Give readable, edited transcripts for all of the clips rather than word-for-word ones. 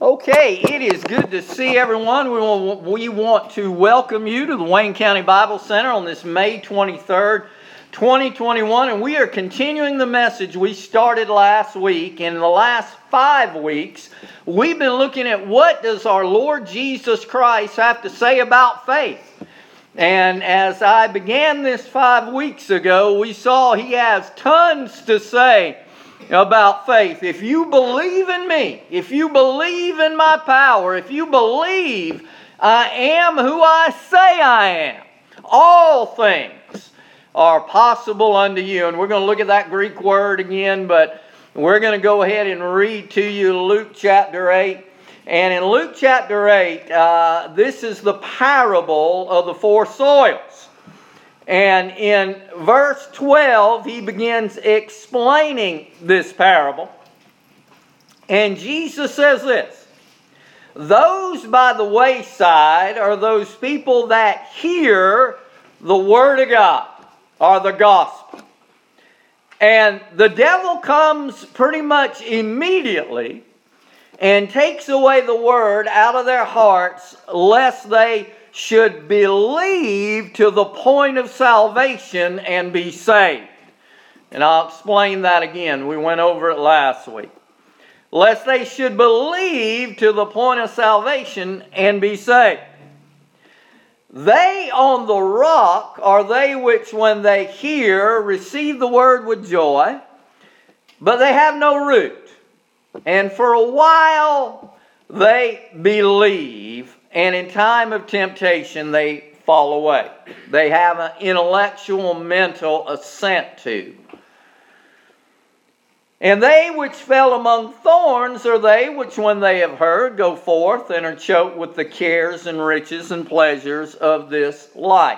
Okay, it is good to see everyone. We want to welcome you to the Wayne County Bible Center on this May 23rd, 2021. And we are continuing the message we started last week. In the last 5 weeks, we've been looking at what does our Lord Jesus Christ have to say about faith. And as I began this 5 weeks ago, we saw he has tons to say about faith. If you believe in me, if you believe in my power, if you believe I am who I say I am, all things are possible unto you. And we're going to look at that Greek word again, but we're going to go ahead and read to you Luke chapter 8. And in Luke chapter 8, this is the parable of the 4 soils. And in verse 12, he begins explaining this parable. And Jesus says this: those by the wayside are those people that hear the word of God, or the gospel. And the devil comes pretty much immediately and takes away the word out of their hearts, lest they should believe to the point of salvation and be saved. And I'll explain that again. We went over it last week. Lest they should believe to the point of salvation and be saved. They on the rock are they which when they hear receive the word with joy, but they have no root. And for a while they believe, and in time of temptation they fall away. They have an intellectual, mental assent to. And they which fell among thorns are they which when they have heard go forth and are choked with the cares and riches and pleasures of this life.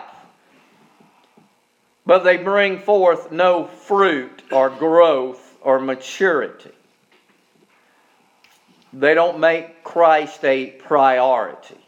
But they bring forth no fruit or growth or maturity. They don't make Christ a priority.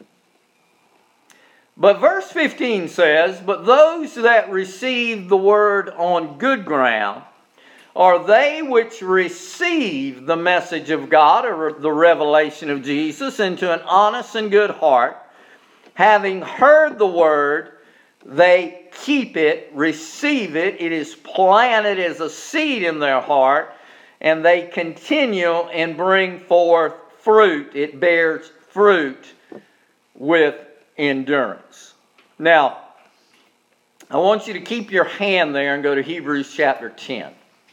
But verse 15 says, but those that receive the word on good ground are they which receive the message of God, or the revelation of Jesus, into an honest and good heart. Having heard the word, they keep it, receive it. It is planted as a seed in their heart, and they continue and bring forth fruit. It bears fruit with endurance. Now, I want you to keep your hand there and go to Hebrews chapter 10.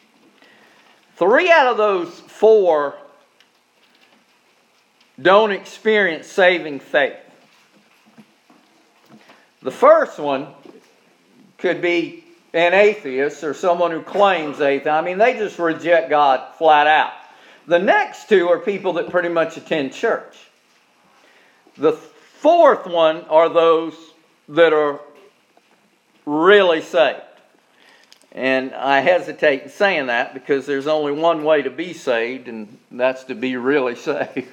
3 out of those 4 don't experience saving faith. The first one could be an atheist or someone who claims atheism. I mean, they just reject God flat out. The next 2 are people that pretty much attend church. The 4th one are those that are really saved. And I hesitate in saying that because there's only one way to be saved, and that's to be really saved.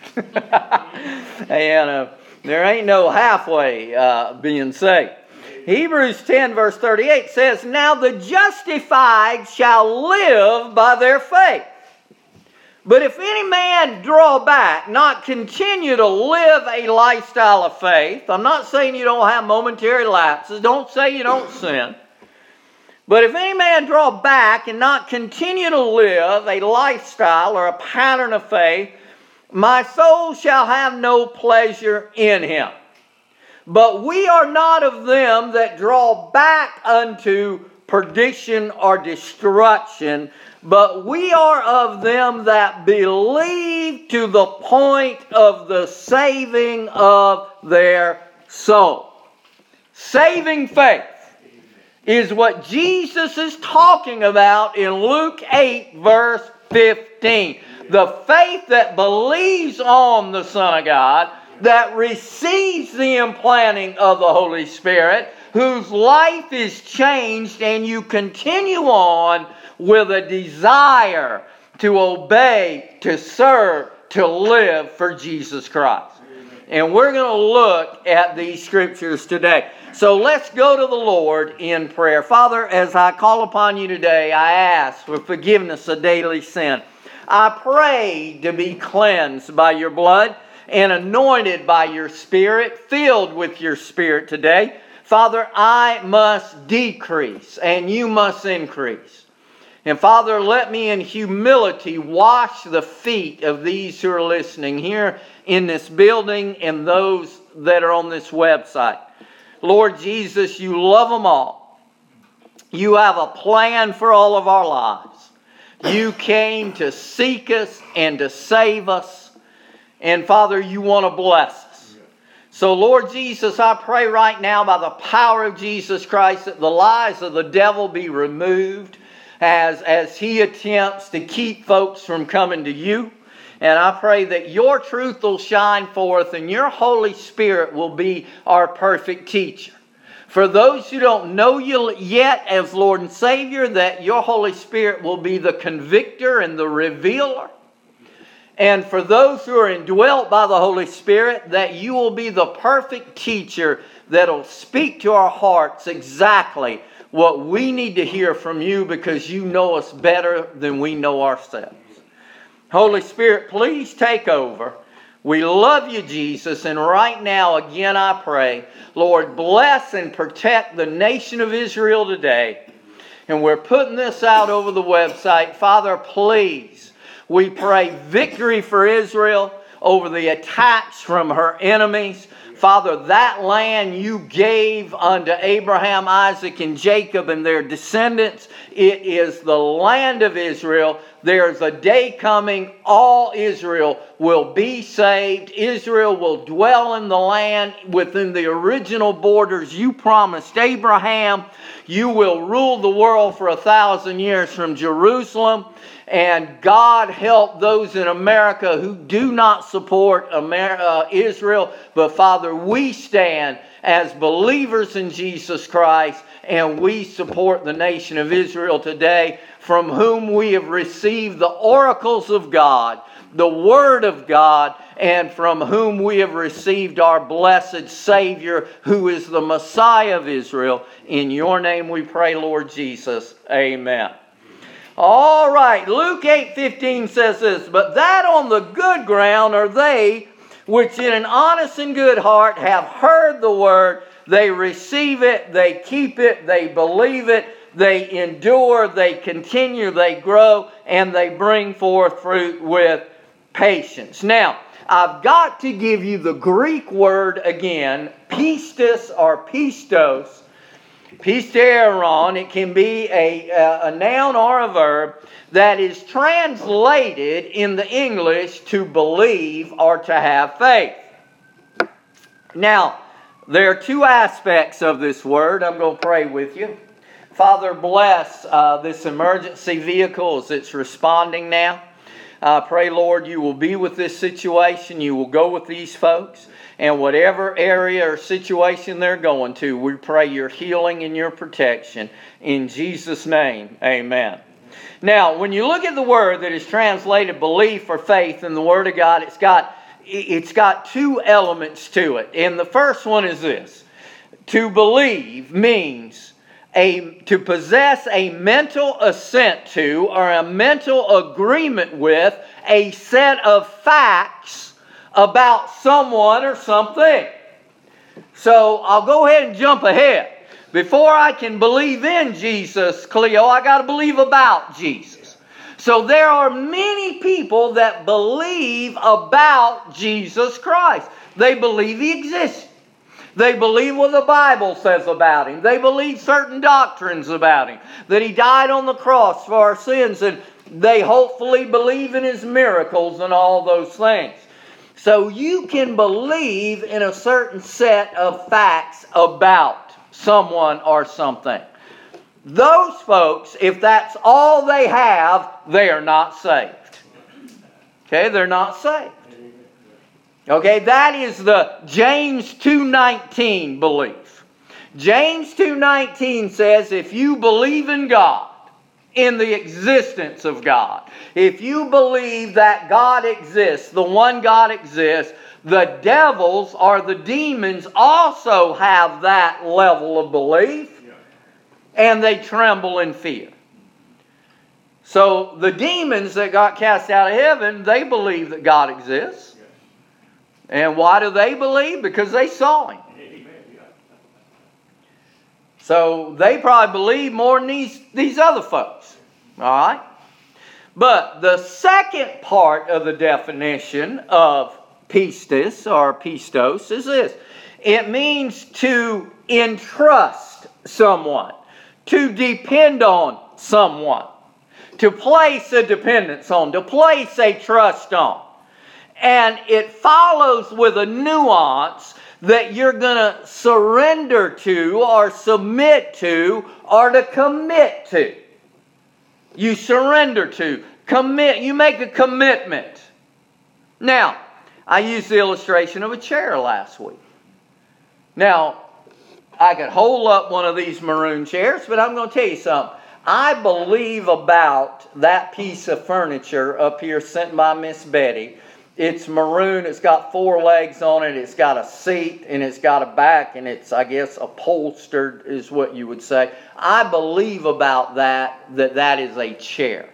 And there ain't no halfway being saved. Hebrews 10 verse 38 says, now the justified shall live by their faith. But if any man draw back, not continue to live a lifestyle of faith, I'm not saying you don't have momentary lapses, don't say you don't sin. But if any man draw back and not continue to live a lifestyle or a pattern of faith, my soul shall have no pleasure in him. But we are not of them that draw back unto perdition or destruction, but we are of them that believe to the point of the saving of their soul. Saving faith is what Jesus is talking about in Luke 8 verse 15. The faith that believes on the Son of God, that receives the implanting of the Holy Spirit, whose life is changed, and you continue on with a desire to obey, to serve, to live for Jesus Christ. And we're going to look at these scriptures today. So let's go to the Lord in prayer. Father, as I call upon you today, I ask for forgiveness of daily sin. I pray to be cleansed by your blood. and anointed by your Spirit, filled with your Spirit today. Father, I must decrease and you must increase. And Father, let me in humility wash the feet of these who are listening here in this building and those that are on this website. Lord Jesus, you love them all. You have a plan for all of our lives. You came to seek us and to save us. And Father, you want to bless us. So Lord Jesus, I pray right now by the power of Jesus Christ that the lies of the devil be removed as he attempts to keep folks from coming to you. And I pray that your truth will shine forth and your Holy Spirit will be our perfect teacher. For those who don't know you yet as Lord and Savior, that your Holy Spirit will be the convictor and the revealer. And for those who are indwelt by the Holy Spirit, that you will be the perfect teacher that will speak to our hearts exactly what we need to hear from you, because you know us better than we know ourselves. Holy Spirit, please take over. We love you, Jesus, and right now, again, I pray, Lord, bless and protect the nation of Israel today. And we're putting this out over the website. Father, please, we pray victory for Israel over the attacks from her enemies. Father, that land you gave unto Abraham, Isaac, and Jacob and their descendants, it is the land of Israel. There's a day coming, all Israel will be saved. Israel will dwell in the land within the original borders you promised Abraham. You will rule the world for 1,000 years from Jerusalem. And God help those in America who do not support Israel. But Father, we stand as believers in Jesus Christ, and we support the nation of Israel today, from whom we have received the oracles of God, the Word of God, and from whom we have received our blessed Savior, who is the Messiah of Israel. In your name we pray, Lord Jesus. Amen. All right, Luke 8:15 says this, but that on the good ground are they which in an honest and good heart have heard the word, they receive it, they keep it, they believe it, they endure, they continue, they grow, and they bring forth fruit with patience. Now, I've got to give you the Greek word again, pistis or pistos. Pisteron, it can be a noun or a verb that is translated in the English to believe or to have faith. Now, there are two aspects of this word. I'm going to pray with you. Father, bless this emergency vehicle as it's responding now. I pray, Lord, you will be with this situation. You will go with these folks. And whatever area or situation they're going to, we pray your healing and your protection. In Jesus' name, amen. Now, when you look at the word that is translated belief or faith in the Word of God, it's got two elements to it. And the first one is this. To believe means to possess a mental assent to or a mental agreement with a set of facts about someone or something. So I'll go ahead and jump ahead. Before I can believe in Jesus, Cleo, I got to believe about Jesus. So there are many people that believe about Jesus Christ. They believe He exists. They believe what the Bible says about Him. They believe certain doctrines about Him. That He died on the cross for our sins. And they hopefully believe in His miracles and all those things. So you can believe in a certain set of facts about someone or something. Those folks, if that's all they have, they are not saved. Okay, they're not saved. Okay, that is the James 2:19 belief. James 2:19 says, if you believe in God, in the existence of God, if you believe that God exists, the one God exists, the devils or the demons also have that level of belief, and they tremble in fear. So the demons that got cast out of heaven, they believe that God exists. And why do they believe? Because they saw Him. So they probably believe more than these other folks. All right? But the second part of the definition of pistis or pistos is this. It means to entrust someone, to depend on someone, to place a dependence on, to place a trust on. And it follows with a nuance that you're going to surrender to or submit to or to commit to. You surrender to, commit, you make a commitment. Now, I used the illustration of a chair last week. Now, I could hold up one of these maroon chairs, but I'm going to tell you something. I believe about that piece of furniture up here sent by Miss Betty. It's maroon, it's got 4 legs on it, it's got a seat, and it's got a back, and it's, I guess, upholstered is what you would say. I believe about that is a chair.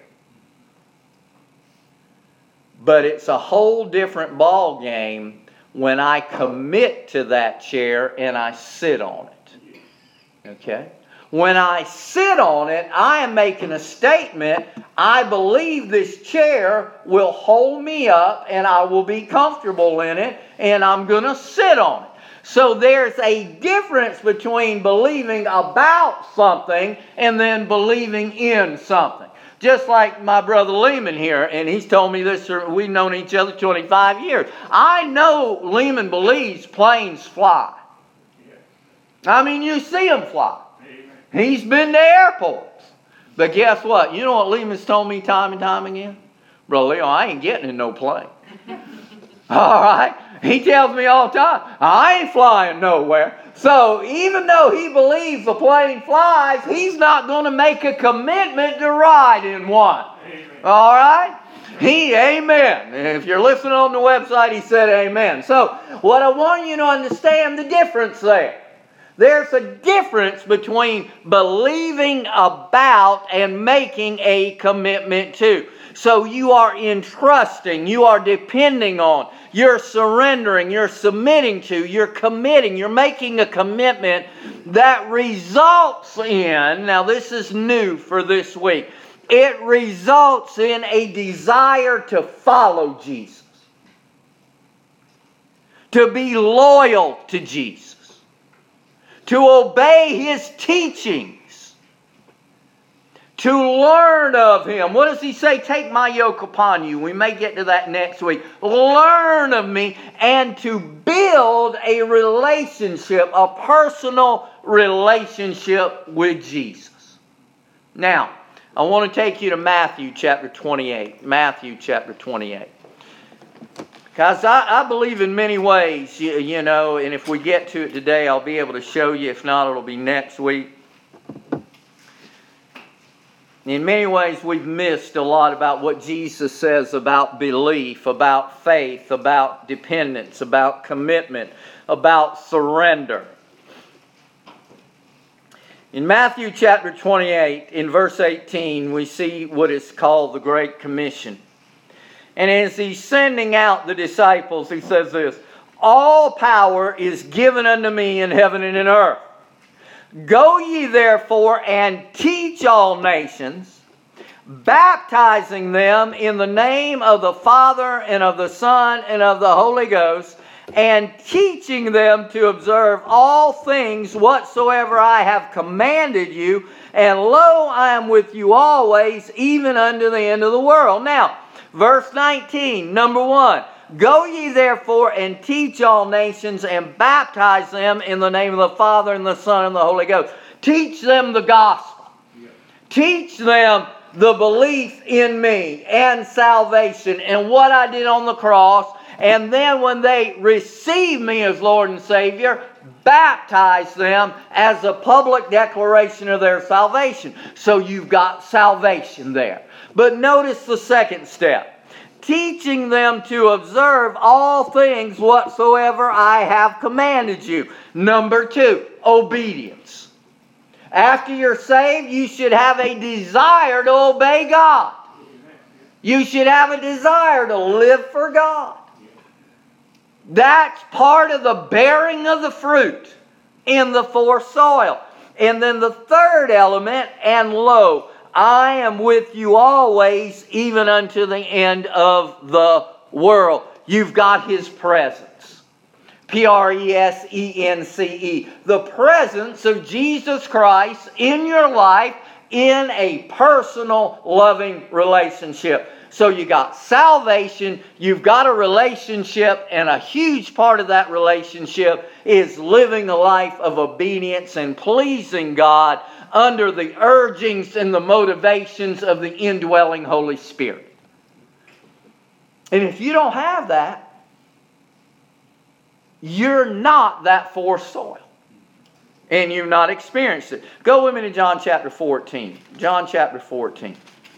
But it's a whole different ball game when I commit to that chair and I sit on it. Okay? When I sit on it, I am making a statement. I believe this chair will hold me up and I will be comfortable in it and I'm going to sit on it. So there's a difference between believing about something and then believing in something. Just like my brother Lehman here, and he's told me this, we've known each other 25 years. I know Lehman believes planes fly. I mean, you see them fly. He's been to airports. But guess what? You know what Lehman's told me time and time again? Brother Leo, I ain't getting in no plane. All right? He tells me all the time, I ain't flying nowhere. So even though he believes the plane flies, he's not going to make a commitment to ride in one. Amen. All right? Amen. If you're listening on the website, he said amen. So what I want you to understand the difference there. There's a difference between believing about and making a commitment to. So you are entrusting, you are depending on, you're surrendering, you're submitting to, you're committing, you're making a commitment that results in, now this is new for this week, it results in a desire to follow Jesus, to be loyal to Jesus, to obey His teachings, to learn of Him. What does He say? Take my yoke upon you. We may get to that next week. Learn of me and to build a relationship, a personal relationship with Jesus. Now, I want to take you to Matthew chapter 28. Matthew chapter 28. Because I believe in many ways, you know, and if we get to it today, I'll be able to show you. If not, it'll be next week. In many ways, we've missed a lot about what Jesus says about belief, about faith, about dependence, about commitment, about surrender. In Matthew chapter 28, in verse 18, we see what is called the Great Commission. And as He's sending out the disciples, He says this, all power is given unto me in heaven and in earth. Go ye therefore and teach all nations, baptizing them in the name of the Father and of the Son and of the Holy Ghost, and teaching them to observe all things whatsoever I have commanded you. And lo, I am with you always, even unto the end of the world. Now, verse 19, number 1. Go ye therefore and teach all nations and baptize them in the name of the Father and the Son and the Holy Ghost. Teach them the gospel. Yeah. Teach them the belief in me and salvation and what I did on the cross. And then when they receive me as Lord and Savior, baptize them as a public declaration of their salvation. So you've got salvation there. But notice the second step. Teaching them to observe all things whatsoever I have commanded you. Number 2, obedience. After you're saved, you should have a desire to obey God. You should have a desire to live for God. That's part of the bearing of the fruit in the fourth soil. And then the third element, and lo, I am with you always, even unto the end of the world. You've got His presence. Presence. The presence of Jesus Christ in your life in a personal, loving relationship. So you got salvation, you've got a relationship, and a huge part of that relationship is living a life of obedience and pleasing God under the urgings and the motivations of the indwelling Holy Spirit. And if you don't have that, you're not that fourth soil. And you've not experienced it. Go with me to John chapter 14. John chapter 14.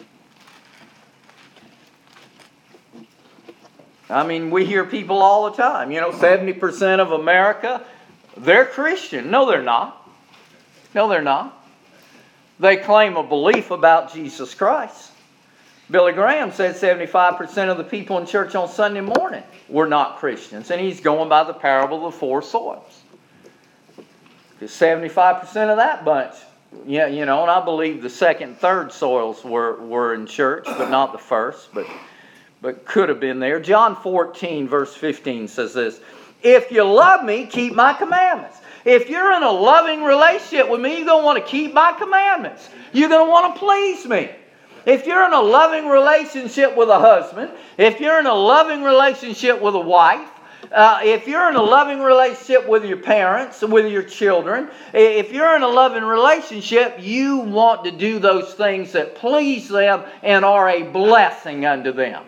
I mean, we hear people all the time. 70% of America, they're Christian. No, they're not. No, they're not. They claim a belief about Jesus Christ. Billy Graham said 75% of the people in church on Sunday morning were not Christians. And he's going by the parable of the four soils. Because 75% of that bunch, and I believe the second and third soils were in church, but not the first, but could have been there. John 14, verse 15 says this, if you love me, keep my commandments. If you're in a loving relationship with me, you're going to want to keep my commandments. You're going to want to please me. If you're in a loving relationship with a husband, if you're in a loving relationship with a wife, if you're in a loving relationship with your parents, with your children, if you're in a loving relationship, you want to do those things that please them and are a blessing unto them.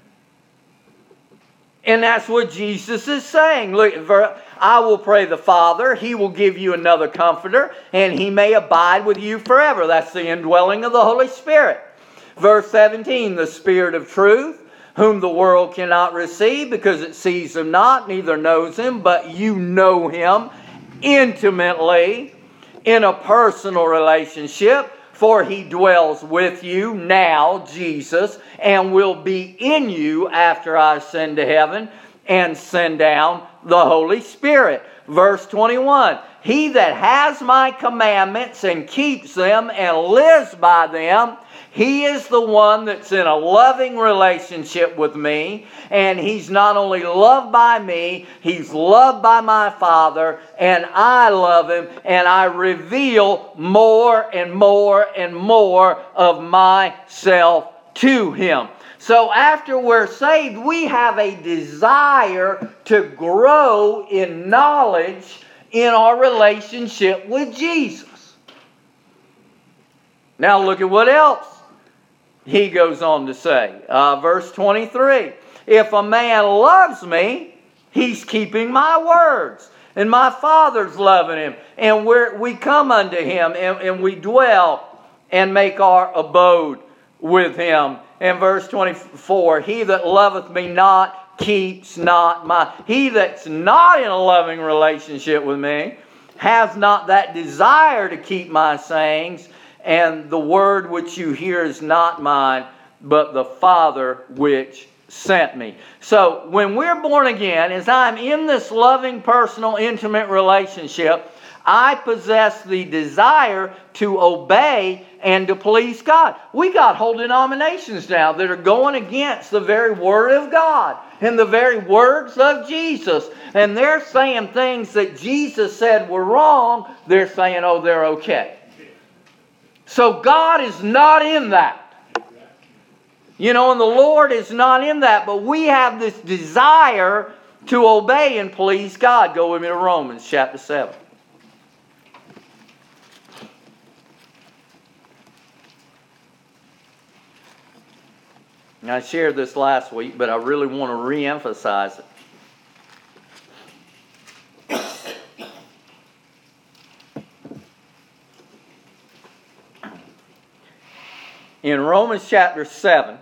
And that's what Jesus is saying. Look, I will pray the Father, He will give you another comforter, and He may abide with you forever. That's the indwelling of the Holy Spirit. Verse 17, the Spirit of truth, whom the world cannot receive because it sees Him not, neither knows Him, but you know Him intimately in a personal relationship. For He dwells with you now, Jesus, and will be in you after I ascend to heaven and send down the Holy Spirit. Verse 21, He that has my commandments and keeps them and lives by them, he is the one that's in a loving relationship with me. And he's not only loved by me, he's loved by my Father. And I love him. And I reveal more and more and more of myself to him. So after we're saved, we have a desire to grow in knowledge in our relationship with Jesus. Now look at what else he goes on to say. Verse 23. If a man loves me, he's keeping my words. And my Father's loving him. And we come unto him and we dwell and make our abode with him. And verse 24. He that loveth me not keeps not my... He that's not in a loving relationship with me has not that desire to keep my sayings. And the word which you hear is not mine, but the Father which sent me. So when we're born again, as I'm in this loving, personal, intimate relationship, I possess the desire to obey and to please God. We got whole denominations now that are going against the very Word of God and the very words of Jesus. And they're saying things that Jesus said were wrong. They're saying, oh, they're okay. So God is not in that. And the Lord is not in that. But we have this desire to obey and please God. Go with me to Romans chapter 7. Now, I shared this last week, but I really want to re-emphasize it. In Romans chapter 7,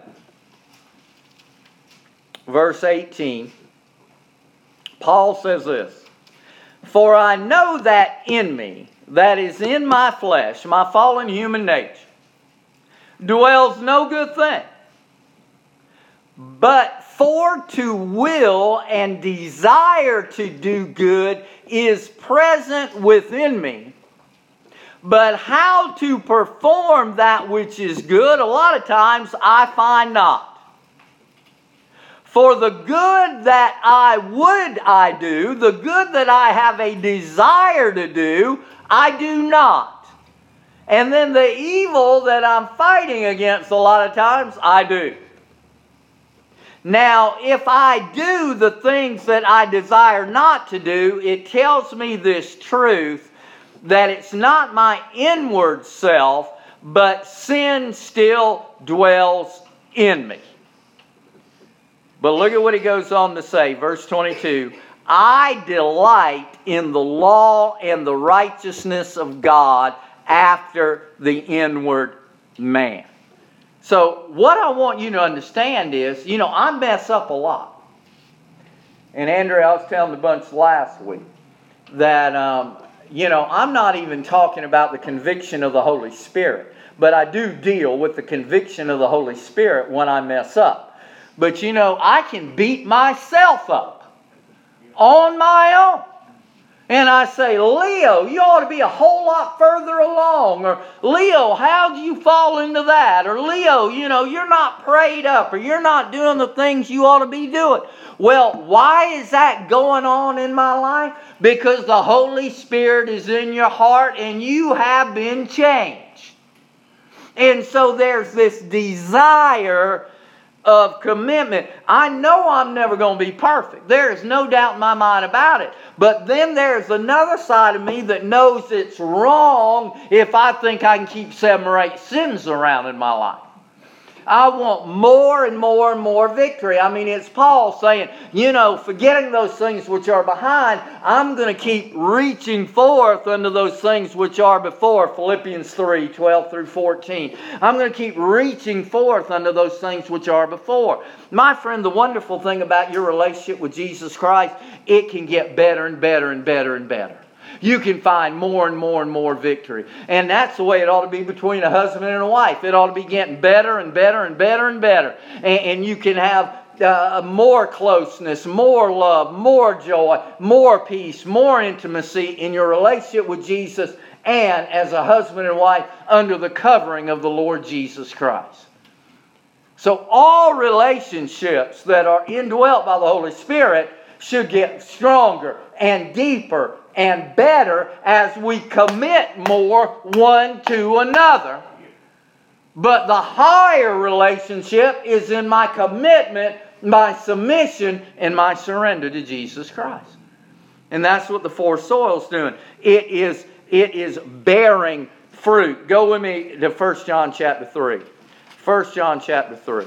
verse 18, Paul says this, for I know that in me, that is in my flesh, my fallen human nature, dwells no good thing. But for to will and desire to do good is present within me. But how to perform that which is good, a lot of times I find not. For the good that I do, the good that I have a desire to do, I do not. And then the evil that I'm fighting against a lot of times, I do. Now, if I do the things that I desire not to do, it tells me this truth, that it's not my inward self, but sin still dwells in me. But look at what he goes on to say, verse 22. I delight in the law and the righteousness of God after the inward man. So what I want you to understand is, I mess up a lot. And Andrew, I was telling the bunch last week that, I'm not even talking about the conviction of the Holy Spirit. But I do deal with the conviction of the Holy Spirit when I mess up. But I can beat myself up on my own. And I say, Leo, you ought to be a whole lot further along. Or, Leo, how'd you fall into that? Or, Leo, you're not prayed up. Or, you're not doing the things you ought to be doing. Well, why is that going on in my life? Because the Holy Spirit is in your heart and you have been changed. And so there's this desire of commitment. I know I'm never going to be perfect. There is no doubt in my mind about it. But then there's another side of me that knows it's wrong if I think I can keep 7 or 8 sins around in my life. I want more and more and more victory. I mean, it's Paul saying, forgetting those things which are behind, I'm going to keep reaching forth unto those things which are before. Philippians 3, 12 through 14. I'm going to keep reaching forth unto those things which are before. My friend, the wonderful thing about your relationship with Jesus Christ, it can get better and better and better and better. You can find more and more and more victory. And that's the way it ought to be between a husband and a wife. It ought to be getting better and better and better and better. And you can have more closeness, more love, more joy, more peace, more intimacy in your relationship with Jesus and as a husband and wife under the covering of the Lord Jesus Christ. So all relationships that are indwelt by the Holy Spirit should get stronger and deeper and better as we commit more one to another. But the higher relationship is in my commitment, my submission, and my surrender to Jesus Christ. And that's what the 4 soil's doing. It is bearing fruit. Go with me to 1 John chapter 3. 1 John chapter 3.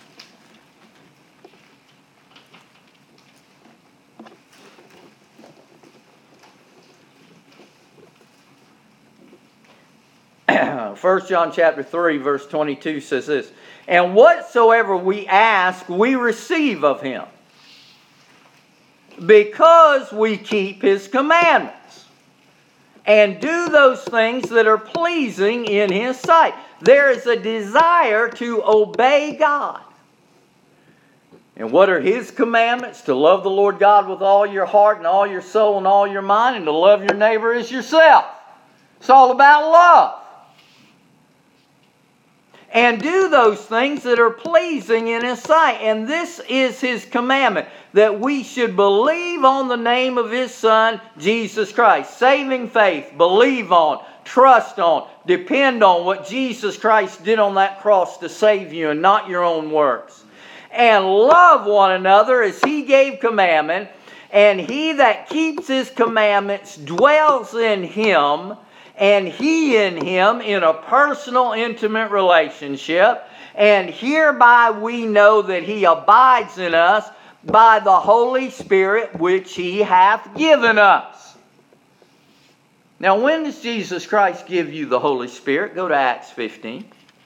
First John chapter 3 verse 22 says this, and whatsoever we ask, we receive of Him, because we keep His commandments and do those things that are pleasing in His sight. There is a desire to obey God. And what are His commandments? To love the Lord God with all your heart and all your soul and all your mind, and to love your neighbor as yourself. It's all about love. And do those things that are pleasing in His sight. And this is His commandment, that we should believe on the name of His Son, Jesus Christ. Saving faith, believe on, trust on, depend on what Jesus Christ did on that cross to save you and not your own works. And love one another as He gave commandment. And he that keeps His commandments dwells in Him, and He in Him, in a personal, intimate relationship. And hereby we know that He abides in us by the Holy Spirit which He hath given us. Now, when does Jesus Christ give you the Holy Spirit? Go to Acts 15.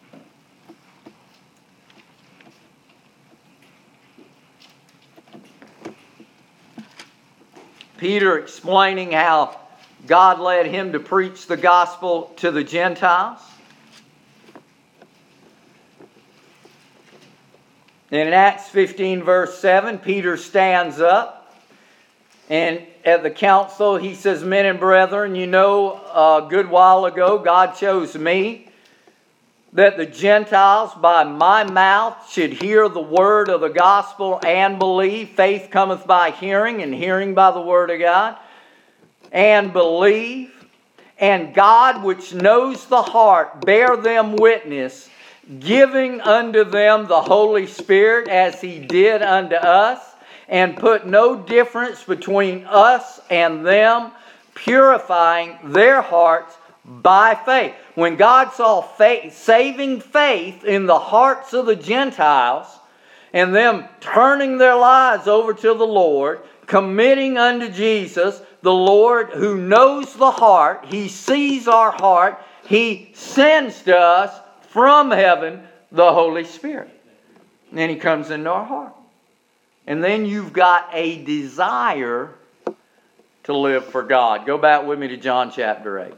Peter explaining how God led him to preach the gospel to the Gentiles. And in Acts 15 verse 7, Peter stands up, and at the council he says, "Men and brethren, you know a good while ago God chose me, that the Gentiles by my mouth should hear the word of the gospel and believe. Faith cometh by hearing, and hearing by the word of God. And believe. And God, which knows the heart, bear them witness, giving unto them the Holy Spirit as He did unto us, and put no difference between us and them, purifying their hearts by faith." When God saw saving faith in the hearts of the Gentiles, and them turning their lives over to the Lord, committing unto Jesus, the Lord who knows the heart, He sees our heart, He sends to us from heaven the Holy Spirit. And then He comes into our heart. And then you've got a desire to live for God. Go back with me to John chapter 8.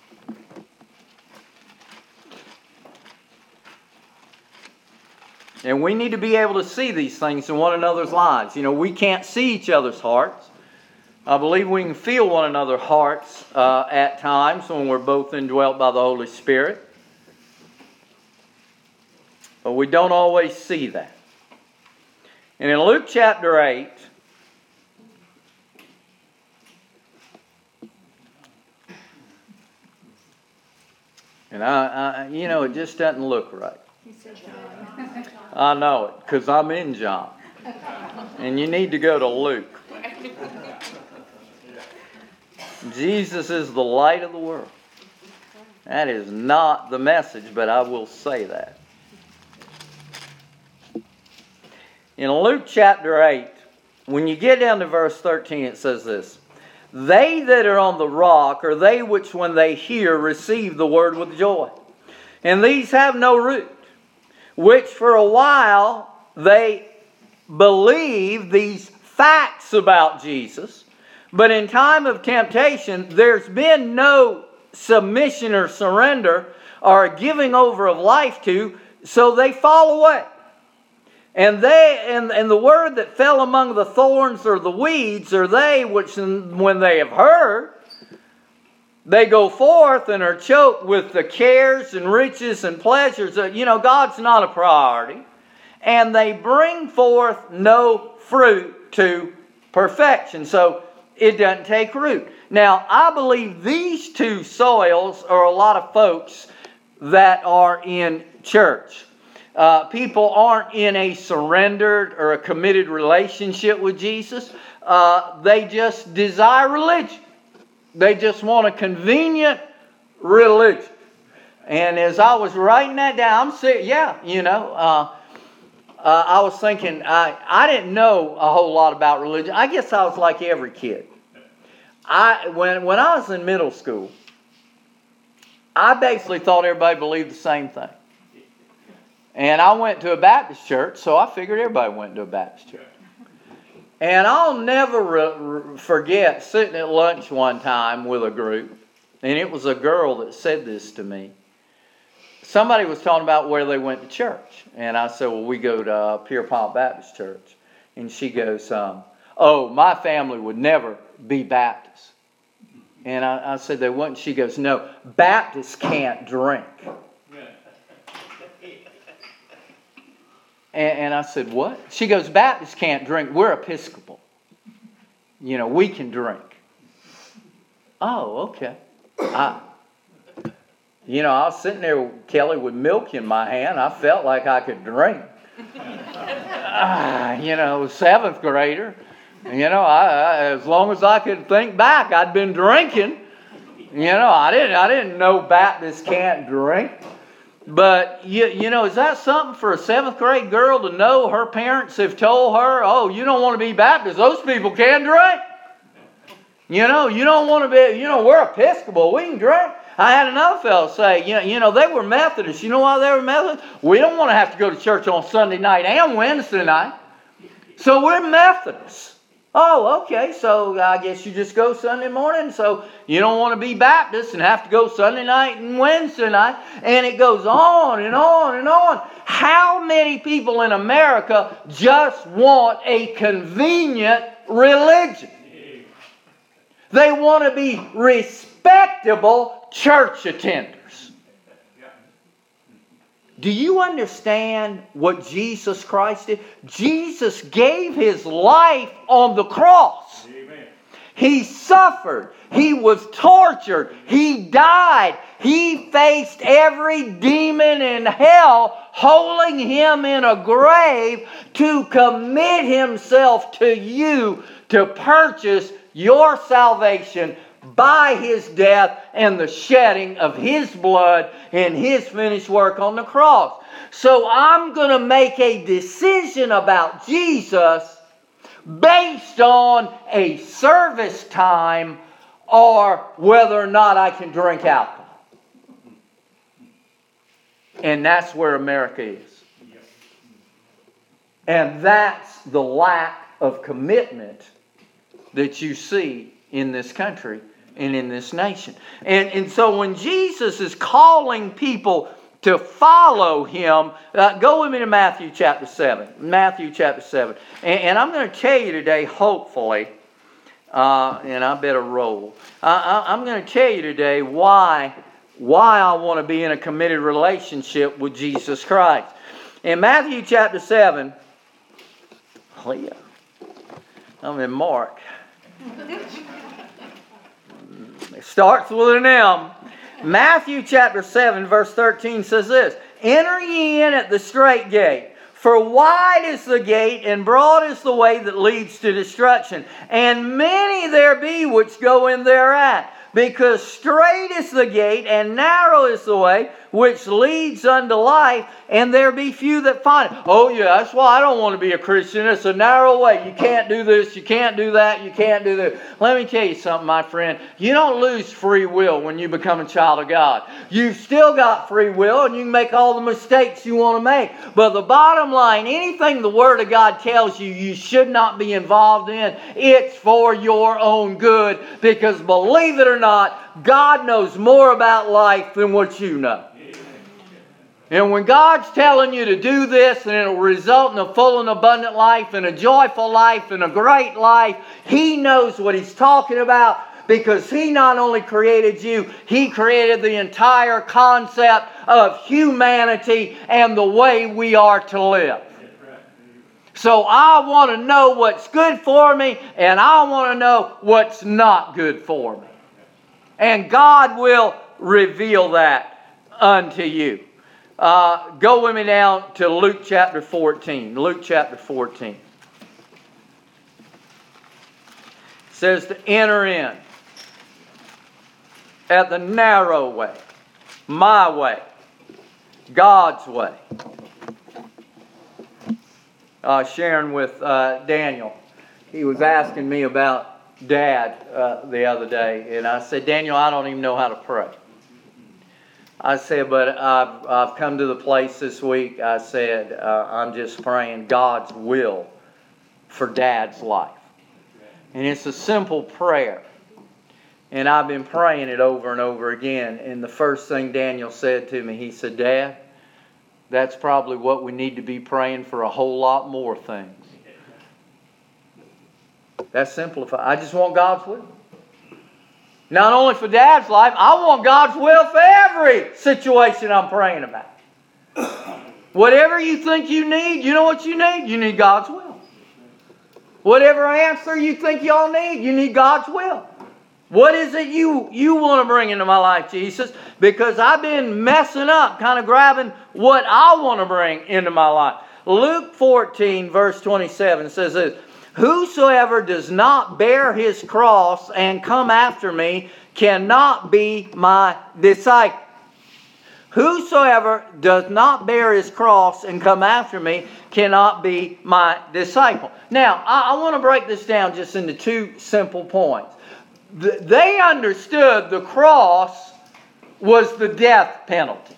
And we need to be able to see these things in one another's lives. You know, we can't see each other's hearts. I believe we can feel one another's hearts at times when we're both indwelt by the Holy Spirit. But we don't always see that. And in Luke chapter 8, and it just doesn't look right. I know it, because I'm in John. And you need to go to Luke. Jesus is the light of the world. That is not the message, but I will say that. In Luke chapter 8, when you get down to verse 13, it says this: "They that are on the rock are they which when they hear receive the word with joy. And these have no root, which for a while they believe these facts about Jesus, but in time of temptation there's been no submission or surrender or giving over of life to, so they fall away. And the word that fell among the thorns or the weeds are they which when they have heard, they go forth and are choked with the cares and riches and pleasures. God's not a priority. And they bring forth no fruit to perfection." So it doesn't take root. Now, I believe these two soils are a lot of folks that are in church. People aren't in a surrendered or a committed relationship with Jesus. They just desire religion. They just want a convenient religion. And as I was writing that down, I'm saying, I was thinking, I didn't know a whole lot about religion. I guess I was like every kid. When I was in middle school, I basically thought everybody believed the same thing. And I went to a Baptist church, so I figured everybody went to a Baptist church. And I'll never forget sitting at lunch one time with a group, and it was a girl that said this to me. Somebody was talking about where they went to church. And I said, "Well, we go to Pierpont Baptist Church." And she goes, "Oh, my family would never be Baptist." And I said, "They wouldn't?" She goes, "No, Baptists can't drink." And I said, "What?" She goes, "Baptists can't drink. We're Episcopal. We can drink." Oh, okay. I was sitting there, Kelly, with milk in my hand. I felt like I could drink. Seventh grader. As long as I could think back, I'd been drinking. I didn't know Baptists can't drink. But, is that something for a 7th grade girl to know? Her parents have told her, "Oh, you don't want to be Baptist. Those people can't drink. You don't want to be, we're Episcopal. We can drink." I had another fellow say, they were Methodists. You know why they were Methodists? We don't want to have to go to church on Sunday night and Wednesday night. So we're Methodists. Oh, okay, so I guess you just go Sunday morning, so you don't want to be Baptist and have to go Sunday night and Wednesday night, and it goes on and on and on. How many people in America just want a convenient religion? They want to be respectable church attenders. Do you understand what Jesus Christ did? Jesus gave His life on the cross. Amen. He suffered. He was tortured. He died. He faced every demon in hell holding Him in a grave to commit Himself to you to purchase your salvation by His death and the shedding of His blood and His finished work on the cross. So I'm going to make a decision about Jesus based on a service time or whether or not I can drink alcohol. And that's where America is. And that's the lack of commitment that you see in this country and in this nation. And so when Jesus is calling people to follow Him, go with me to Matthew chapter 7. Matthew chapter 7. And I'm going to tell you today, hopefully, and I better roll. I'm going to tell you today why I want to be in a committed relationship with Jesus Christ. In Matthew chapter 7, I'm in Mark. It starts with an M. Matthew chapter 7 verse 13 says this: Enter ye in at the strait gate, for wide is the gate and broad is the way that leads to destruction, and many there be which go in thereat. Because strait is the gate and narrow is the way which leads unto life, and there be few that find it. Oh yeah, that's why I don't want to be a Christian. It's a narrow way. You can't do this, you can't do that, you can't do this. Let me tell you something, my friend. You don't lose free will when you become a child of God. You've still got free will, and you can make all the mistakes you want to make. But the bottom line, anything the Word of God tells you you should not be involved in, it's for your own good. Because believe it or not, God knows more about life than what you know. And when God's telling you to do this and it will result in a full and abundant life and a joyful life and a great life, He knows what He's talking about, because He not only created you, He created the entire concept of humanity and the way we are to live. So I want to know what's good for me, and I want to know what's not good for me. And God will reveal that unto you. Go with me down to Luke chapter 14. Luke chapter 14. It says to enter in at the narrow way, my way, God's way. Sharing with Daniel, he was asking me about Dad the other day, and I said, Daniel, I don't even know how to pray. I said, but I've come to the place this week, I said, I'm just praying God's will for Dad's life. And it's a simple prayer. And I've been praying it over and over again. And the first thing Daniel said to me, he said, Dad, that's probably what we need to be praying for a whole lot more things. That's simplified. I just want God's will. Not only for Dad's life, I want God's will for every situation I'm praying about. Whatever you think you need, you know what you need? You need God's will. Whatever answer you think y'all need, you need God's will. What is it you want to bring into my life, Jesus? Because I've been messing up, kind of grabbing what I want to bring into my life. Luke 14, verse 27 says this: Whosoever does not bear his cross and come after me cannot be my disciple. Whosoever does not bear his cross and come after me cannot be my disciple. Now, I want to break this down just into two simple points. They understood the cross was the death penalty.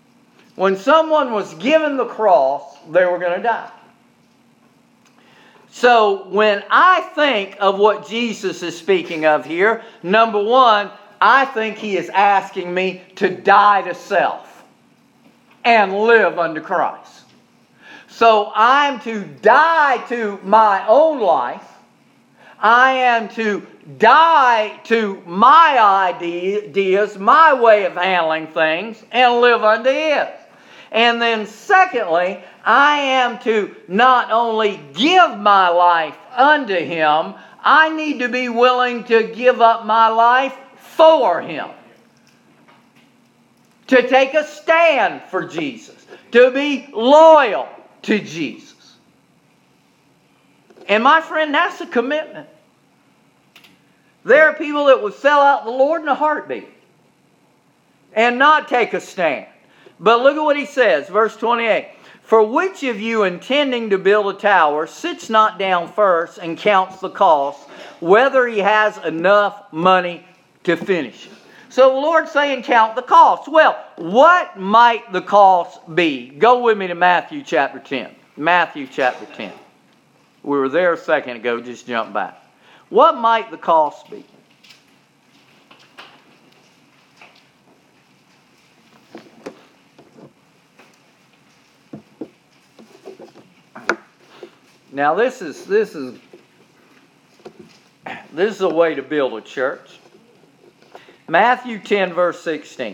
When someone was given the cross, they were going to die. So when I think of what Jesus is speaking of here, number one, I think He is asking me to die to self and live unto Christ. So I'm to die to my own life. I am to die to my ideas, my way of handling things, and live unto His. And then secondly, I am to not only give my life unto Him, I need to be willing to give up my life for Him. To take a stand for Jesus. To be loyal to Jesus. And my friend, that's a commitment. There are people that will sell out the Lord in a heartbeat and not take a stand. But look at what he says, verse 28. For which of you intending to build a tower sits not down first and counts the cost, whether he has enough money to finish it? So the Lord's saying count the cost. Well, what might the cost be? Go with me to Matthew chapter 10. Matthew chapter 10. We were there a second ago, just jump back. What might the cost be? Now this is a way to build a church. Matthew 10 verse 16.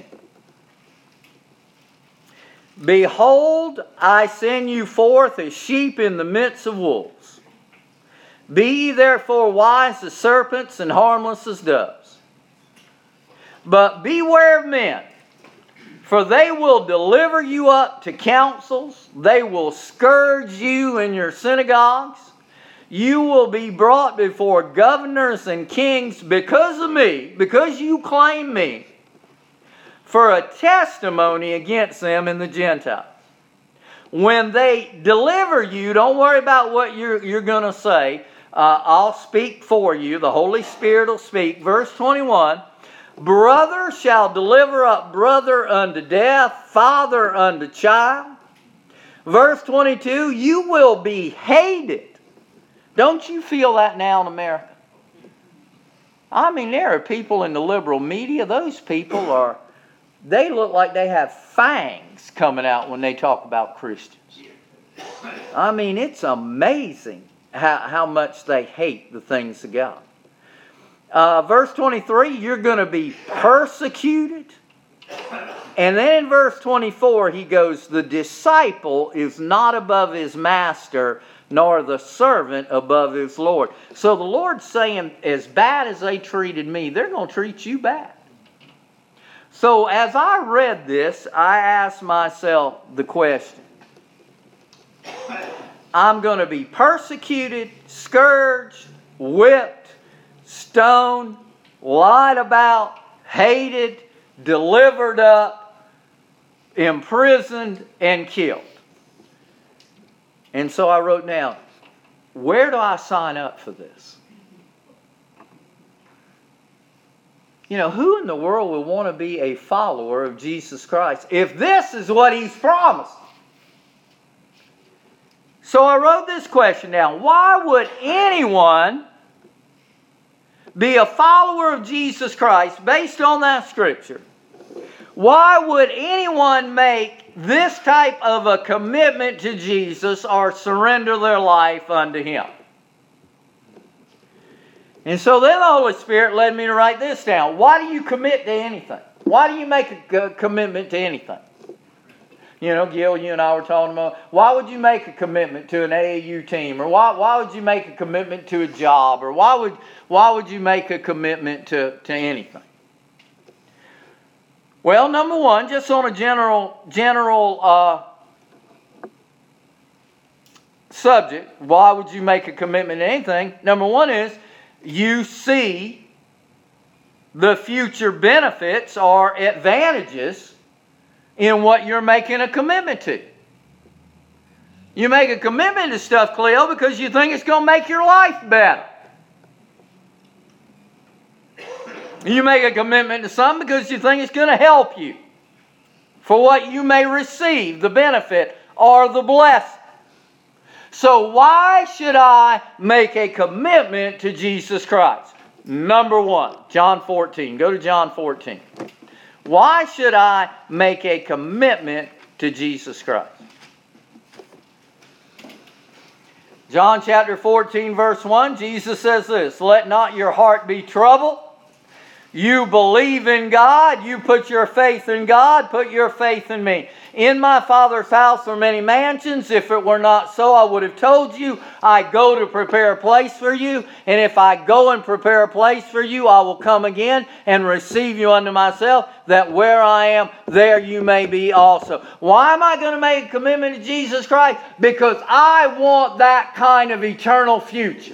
Behold, I send you forth as sheep in the midst of wolves. Be ye therefore wise as serpents and harmless as doves. But beware of men, for they will deliver you up to councils. They will scourge you in your synagogues. You will be brought before governors and kings because of me, because you claim me, for a testimony against them and the Gentiles. When they deliver you, don't worry about what you're going to say. I'll speak for you. The Holy Spirit will speak. Verse 21, brother shall deliver up brother unto death, father unto child. Verse 22, you will be hated. Don't you feel that now in America? I mean, there are people in the liberal media, those people they look like they have fangs coming out when they talk about Christians. I mean, it's amazing how much they hate the things of God. Verse 23, you're going to be persecuted. And then in verse 24, he goes, the disciple is not above his master, nor the servant above his Lord. So the Lord's saying, as bad as they treated me, they're going to treat you bad. So as I read this, I asked myself the question. I'm going to be persecuted, scourged, whipped, stoned, lied about, hated, delivered up, imprisoned, and killed. And so I wrote down, where do I sign up for this? You know, who in the world would want to be a follower of Jesus Christ if this is what He's promised? So I wrote this question down. Why would anyone be a follower of Jesus Christ based on that scripture? Why would anyone make this type of a commitment to Jesus or surrender their life unto Him? And so then the Holy Spirit led me to write this down. Why do you commit to anything? Why do you make a commitment to anything? You know, Gil, you and I were talking about, why would you make a commitment to an AAU team? Or why would you make a commitment to a job? Or why would you make a commitment to anything? Well, number one, just on a general subject, why would you make a commitment to anything? Number one is, you see the future benefits or advantages in what you're making a commitment to. You make a commitment to stuff, Cleo, because you think it's going to make your life better. You make a commitment to something because you think it's going to help you for what you may receive, the benefit or the blessing. So why should I make a commitment to Jesus Christ? Number one, John 14. Go to John 14. Why should I make a commitment to Jesus Christ? John chapter 14, verse 1, Jesus says this, "Let not your heart be troubled. You believe in God. You put your faith in God. Put your faith in me. In my Father's house are many mansions. If it were not so, I would have told you. I go to prepare a place for you. And if I go and prepare a place for you, I will come again and receive you unto myself, that where I am, there you may be also." Why am I going to make a commitment to Jesus Christ? Because I want that kind of eternal future.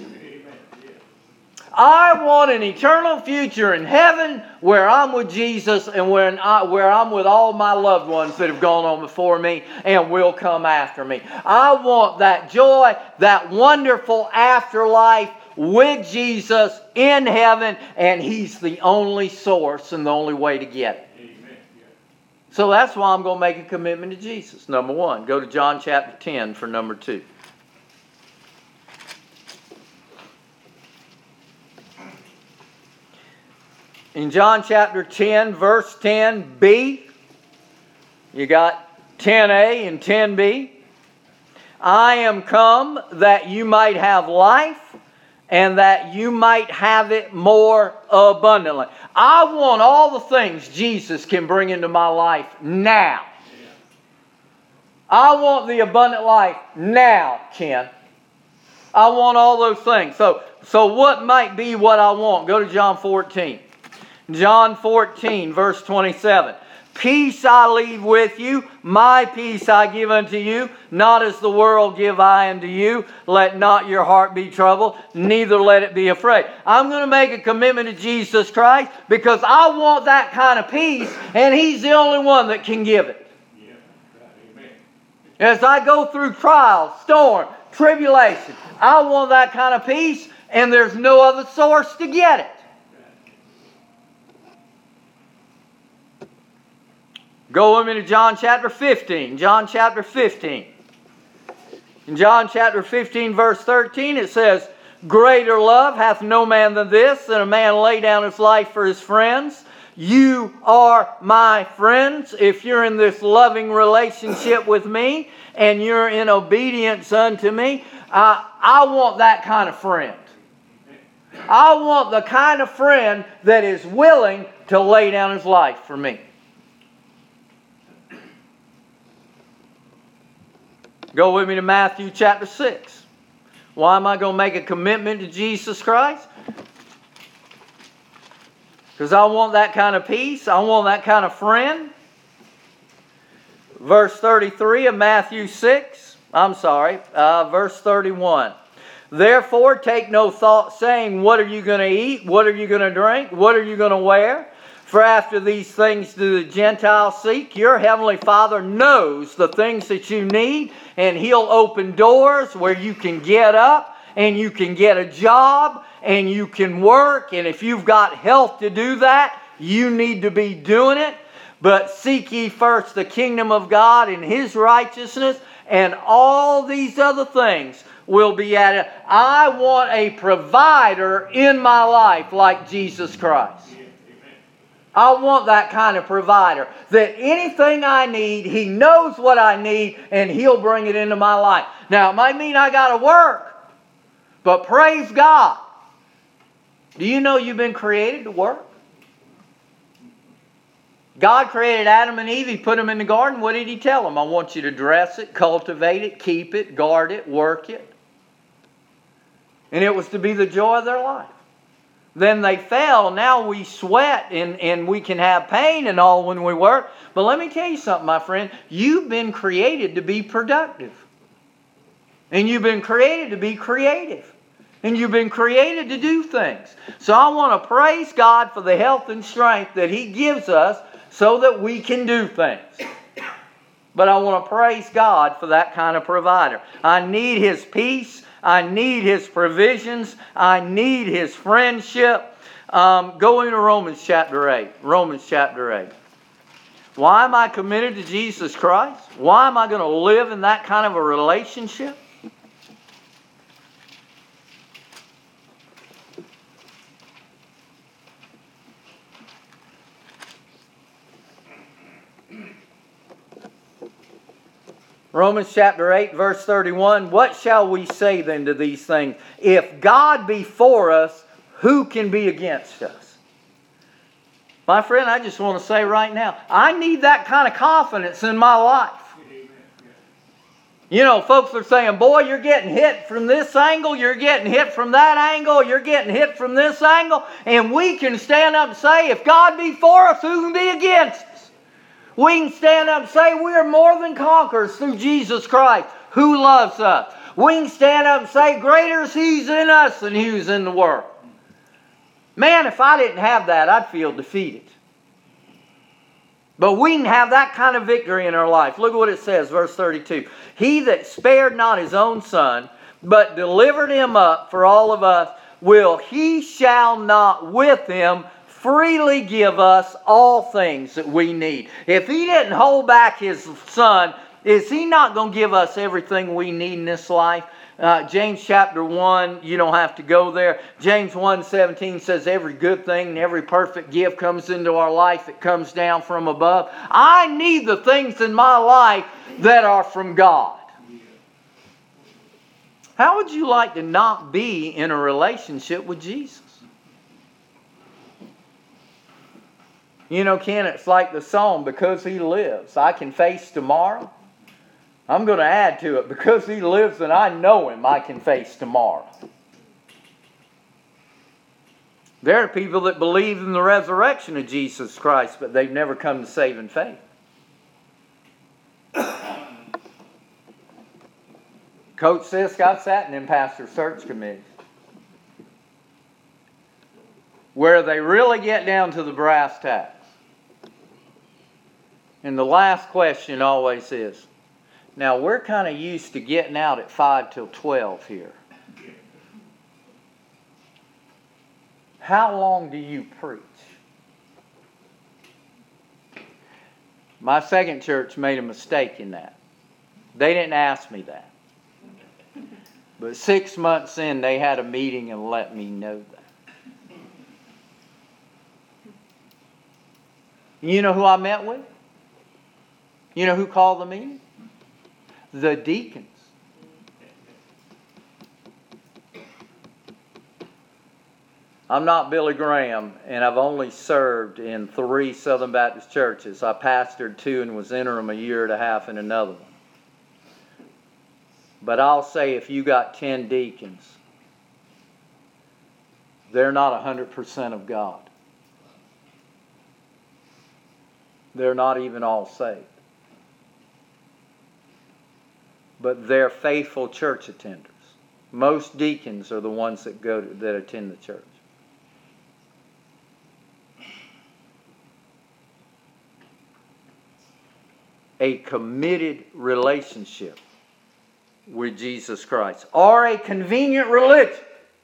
I want an eternal future in heaven where I'm with Jesus and where I'm with all my loved ones that have gone on before me and will come after me. I want that joy, that wonderful afterlife with Jesus in heaven, and He's the only source and the only way to get it. Amen. So that's why I'm going to make a commitment to Jesus. Number one, go to John chapter 10 for number 2. In John chapter 10, verse 10b, you got 10a and 10b. "I am come that you might have life, and that you might have it more abundantly." I want all the things Jesus can bring into my life now. I want the abundant life now, Ken. I want all those things. So what might be what I want? Go to John 14. John 14, verse 27. "Peace I leave with you, my peace I give unto you. Not as the world give I unto you. Let not your heart be troubled, neither let it be afraid." I'm going to make a commitment to Jesus Christ because I want that kind of peace, and He's the only one that can give it. As I go through trials, storm, tribulation, I want that kind of peace, and there's no other source to get it. Go with me to John chapter 15. John chapter 15. In John chapter 15, verse 13, it says, "Greater love hath no man than this, that a man lay down his life for his friends. You are my friends if you're in this loving relationship with me and you're in obedience unto me." I want that kind of friend. I want the kind of friend that is willing to lay down his life for me. Go with me to Matthew chapter 6. Why am I going to make a commitment to Jesus Christ? Because I want that kind of peace. I want that kind of friend. Verse 33 of Matthew 6. Verse 31. "Therefore take no thought, saying, what are you going to eat? What are you going to drink? What are you going to wear? For after these things do the Gentiles seek. Your heavenly Father knows the things that you need, and He'll open doors where you can get up and you can get a job and you can work. And if you've got health to do that, you need to be doing it. But seek ye first the kingdom of God and His righteousness, and all these other things will be added." I want a provider in my life like Jesus Christ. I want that kind of provider. That anything I need, He knows what I need, and He'll bring it into my life. Now, it might mean I got to work, but praise God. Do you know you've been created to work? God created Adam and Eve. He put them in the garden. What did He tell them? I want you to dress it, cultivate it, keep it, guard it, work it. And it was to be the joy of their life. Then they fell. Now we sweat and we can have pain and all when we work. But let me tell you something, my friend. You've been created to be productive. And you've been created to be creative. And you've been created to do things. So I want to praise God for the health and strength that He gives us so that we can do things. But I want to praise God for that kind of provider. I need His peace. I need His provisions. I need His friendship. Go into Romans chapter 8. Romans chapter 8. Why am I committed to Jesus Christ? Why am I going to live in that kind of a relationship? Romans chapter 8, verse 31, what shall we say then to these things? If God be for us, who can be against us? My friend, I just want to say right now, I need that kind of confidence in my life. You know, folks are saying, boy, you're getting hit from this angle, you're getting hit from that angle, you're getting hit from this angle, and we can stand up and say, if God be for us, who can be against us? We can stand up and say, we are more than conquerors through Jesus Christ, who loves us. We can stand up and say, greater is He's in us than He who's in the world. Man, if I didn't have that, I'd feel defeated. But we can have that kind of victory in our life. Look at what it says, verse 32. He that spared not His own Son, but delivered Him up for all of us, He shall not with Him freely give us all things that we need. If He didn't hold back His Son, is He not going to give us everything we need in this life? James chapter 1, you don't have to go there. James 1:17 says every good thing and every perfect gift comes into our life. It comes down from above. I need the things in my life that are from God. How would you like to not be in a relationship with Jesus? You know, Ken, it's like the song, because He lives, I can face tomorrow. I'm going to add to it, because He lives and I know Him, I can face tomorrow. There are people that believe in the resurrection of Jesus Christ, but they've never come to saving faith. Coach Sisk, I've sat in them pastor search committees where they really get down to the brass tacks. And the last question always is, now we're kind of used to getting out at 5 till 12 here. How long do you preach? My second church made a mistake in that. They didn't ask me that. But 6 months in, they had a meeting and let me know that. You know who I met with? You know who called the meeting? The deacons. I'm not Billy Graham, and I've only served in 3 Southern Baptist churches. I pastored 2 and was interim a year and a half in another one. But I'll say if you got 10 deacons, they're not 100% of God. They're not even all saved. But they're faithful church attenders. Most deacons are the ones that attend the church. A committed relationship with Jesus Christ, or a convenient religion.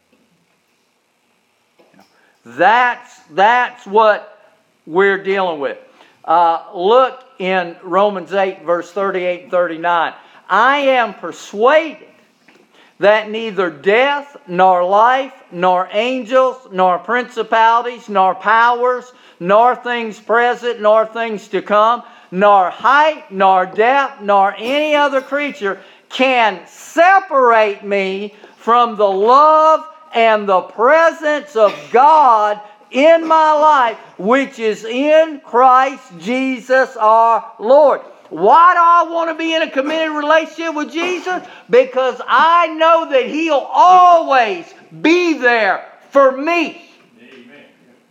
That's what we're dealing with. Look in Romans 8, verse 38 and 39. I am persuaded that neither death, nor life, nor angels, nor principalities, nor powers, nor things present, nor things to come, nor height, nor depth, nor any other creature can separate me from the love and the presence of God in my life, which is in Christ Jesus our Lord. Why do I want to be in a committed relationship with Jesus? Because I know that He'll always be there for me. Amen.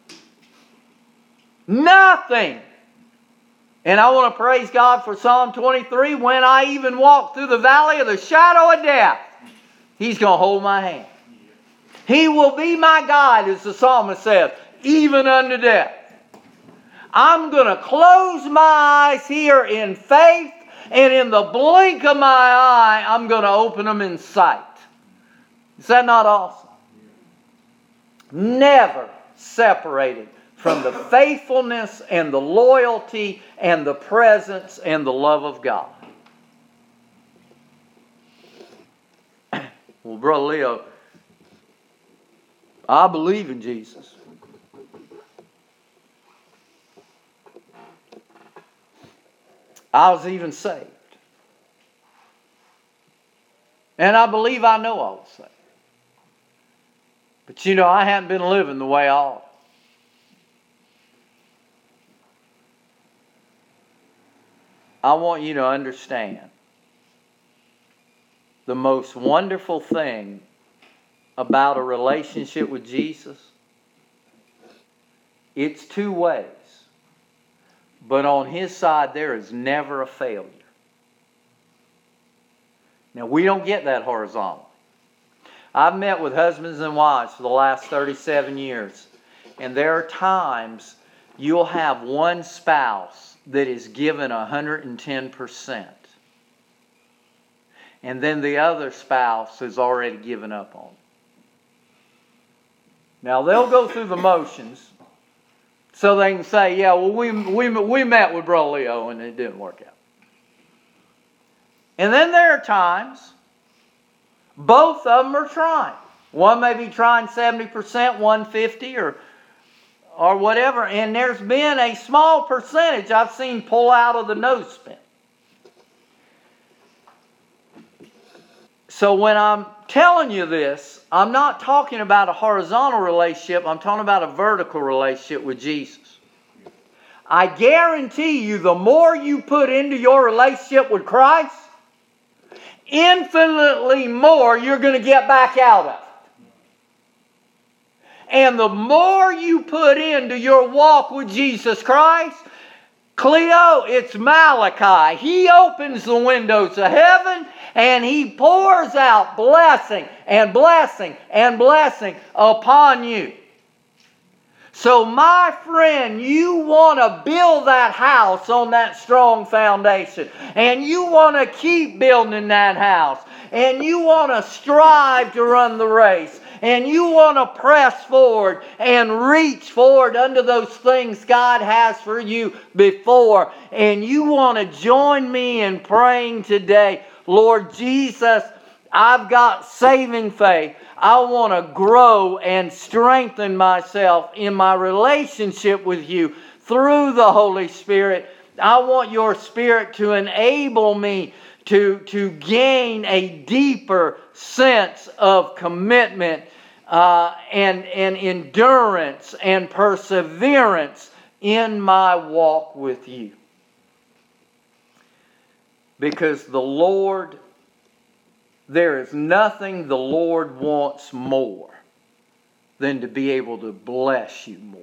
Nothing. And I want to praise God for Psalm 23. When I even walk through the valley of the shadow of death, He's going to hold my hand. He will be my guide, as the psalmist says, even unto death. I'm going to close my eyes here in faith, and in the blink of my eye, I'm going to open them in sight. Is that not awesome? Never separated from the faithfulness and the loyalty and the presence and the love of God. Well, Brother Leo, I believe in Jesus. I was even saved. And I believe I know all the things. But you know, I haven't been living the way I ought. I want you to understand the most wonderful thing about a relationship with Jesus. It's two ways. But on His side, there is never a failure. Now, we don't get that horizontally. I've met with husbands and wives for the last 37 years. And there are times you'll have one spouse that is given 110%. And then the other spouse has already given up on it. Now, they'll go through the motions so they can say, yeah, well, we met with Brother Leo and it didn't work out. And then there are times both of them are trying. One may be trying 70%, 150 or whatever. And there's been a small percentage I've seen pull out of the nose spin. So when I'm telling you this, I'm not talking about a horizontal relationship. I'm talking about a vertical relationship with Jesus. I guarantee you, the more you put into your relationship with Christ, infinitely more you're going to get back out of it. And the more you put into your walk with Jesus Christ, Cleo, it's Malachi. He opens the windows of heaven and He pours out blessing and blessing and blessing upon you. So my friend, you want to build that house on that strong foundation. And you want to keep building that house. And you want to strive to run the race. And you want to press forward and reach forward unto those things God has for you before. And you want to join me in praying today, Lord Jesus, I've got saving faith. I want to grow and strengthen myself in my relationship with you through the Holy Spirit. I want your Spirit to enable me to gain a deeper sense of commitment and endurance and perseverance in my walk with you. Because the Lord, there is nothing the Lord wants more than to be able to bless you more.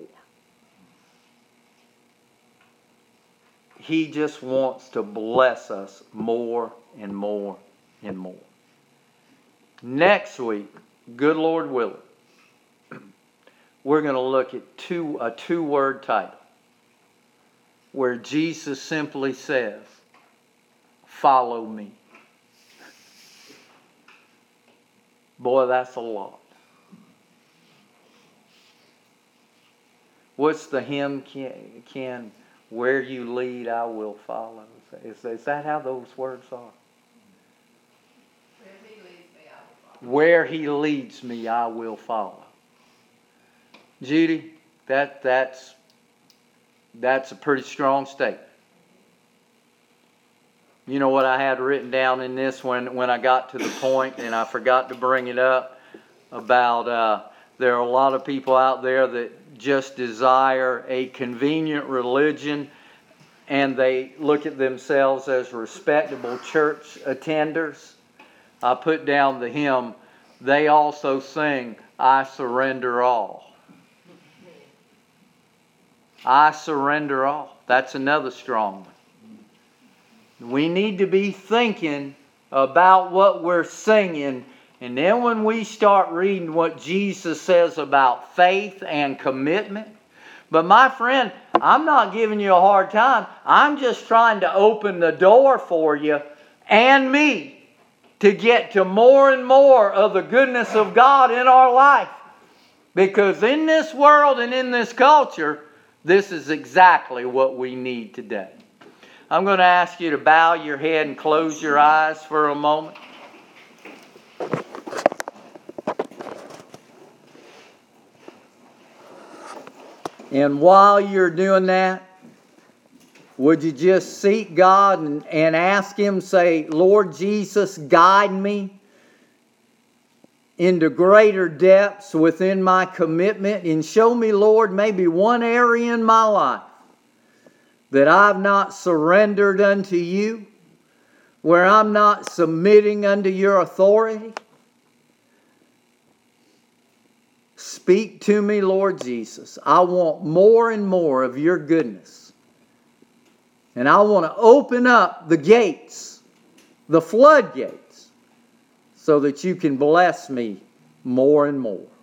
He just wants to bless us more and more and more. Next week, good Lord willing, we're going to look at a two-word title where Jesus simply says, follow me. Boy, that's a lot. What's the hymn, Ken? Where you lead, I will follow. Is that how those words are? Where He leads me, I will follow. Judy, that's a pretty strong statement. You know what I had written down in this when I got to the point, and I forgot to bring it up, about there are a lot of people out there that just desire a convenient religion, and they look at themselves as respectable church attenders. I put down the hymn, they also sing, I surrender all. I surrender all. That's another strong one. We need to be thinking about what we're singing. And then when we start reading what Jesus says about faith and commitment. But my friend, I'm not giving you a hard time. I'm just trying to open the door for you and me to get to more and more of the goodness of God in our life. Because in this world and in this culture, this is exactly what we need today. I'm going to ask you to bow your head and close your eyes for a moment. And while you're doing that, would you just seek God and ask Him, say, Lord Jesus, guide me. into greater depths within my commitment, and show me, Lord, maybe one area in my life that I've not surrendered unto you, where I'm not submitting unto your authority. Speak to me, Lord Jesus. I want more and more of your goodness. And I want to open up the gates, the floodgates, so that you can bless me more and more.